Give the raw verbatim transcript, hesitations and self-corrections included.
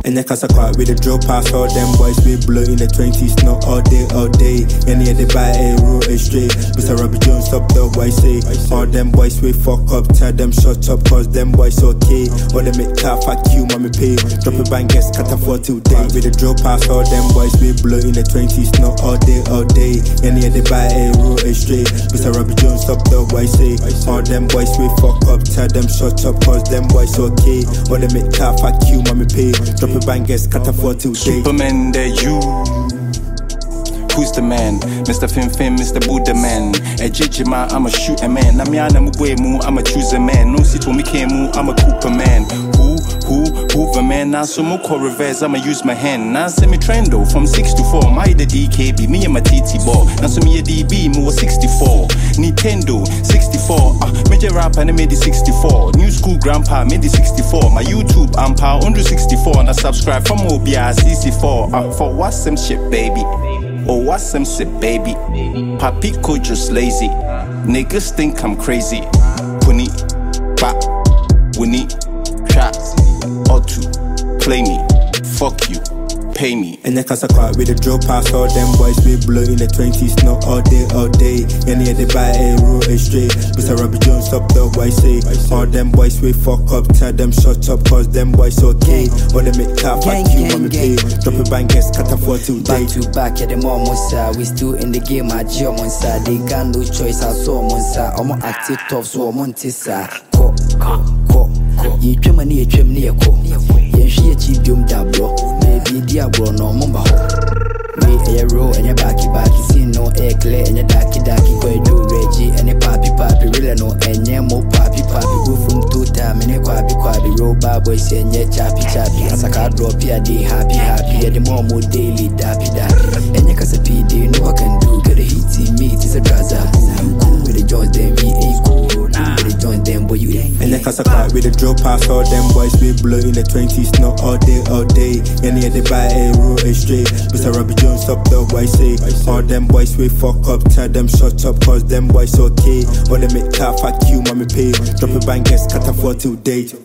And the casa quiet with the drill pass, all them boys we blow in the twenties, not all day, all day. Any of the buy a roll a straight. Mister Robbie Jones up the boy say. All them boys we fuck up, tell them shut up, cause them boys okay. All them make car fuck you, mommy pay. Drop a bangers, cut a four till day. With the drill pass, all them boys we blow in the twenties, not all day, all day. Any of the buy a roll a straight. Mister Robbie Jones up the boy say. All them boys we fuck up, tell them shut up, cause them boys okay. All them make car fuck you, mommy pay. Drop a bangers, cut a four till day. Superman, there you. Who's the man? Mister Fin Fin, Mister Buddha man. A J man, I'm a shooter man. Namiana Mugwemu, I'm a chooser man. No sit when me came, I'm a Cooper man. Who, who, Hoover man. Now some more reverse, I'ma use my hand. Now semi trendo from six to four. My the D K B, me and my T T ball. Now some me a D B, me was sixty-four. Nintendo, sixty-four. Ah, uh, major rapper, and I made it sixty-four. New school grandpa, made it sixty-four. My YouTube, I'm power under sixty-four. And I subscribe from O B I C C four. Ah, uh, for what's some shit, baby? Oh, what's some shit, baby? Papico just lazy. Niggas think I'm crazy. Puni, bap, winnie, trap, or two, play me, fuck you, pay me. And the casa quiet with the drill pass, all them boys we blow in the twenties, not all day, all day. Any of the buy a roll a straight. Mister Robbie Jones up the boy say. All them boys we fuck up, tell them shut up, cause them boys okay. All them make car fuck you, mommy pay. Drop a bangers, cut a four till day. Back to back at the moment, sir. We still in the game, I jam on sir. They got no choice, I saw on sir. I'm on active tough, so I'm on tissa. Ko, ko, ko, ko. Ye chimney, a chimney, a ko. Yen she a cheap jum dablo. Maybe diablo, no mumba. We a row and a backy backy, see no air clear and a darky darky. Go do Reggie and a pappy pappy, really no and yeah, more pappy pappy. Go from two time and a quabby quabby. Roll bad boys and yeah, chappy chappy. As I can't drop here, they happy happy. At the more more daily dappy dappy. And you can say P D, no I can do. Get a heaty meat, it's a gaza. Cool with the joints, then we ain't cool. With the joints, then boy, you ain't. And the casa quiet with the drill pass, all them boys we blow in the twenties, not all day, all day. Any of the buy a roll a straight. Mister Robbie Jones up the boy say. All them boys we fuck up, tell them shut up, cause them boys okay. All them make car fuck you, mommy pay. Drop a bangers, cut a four till date.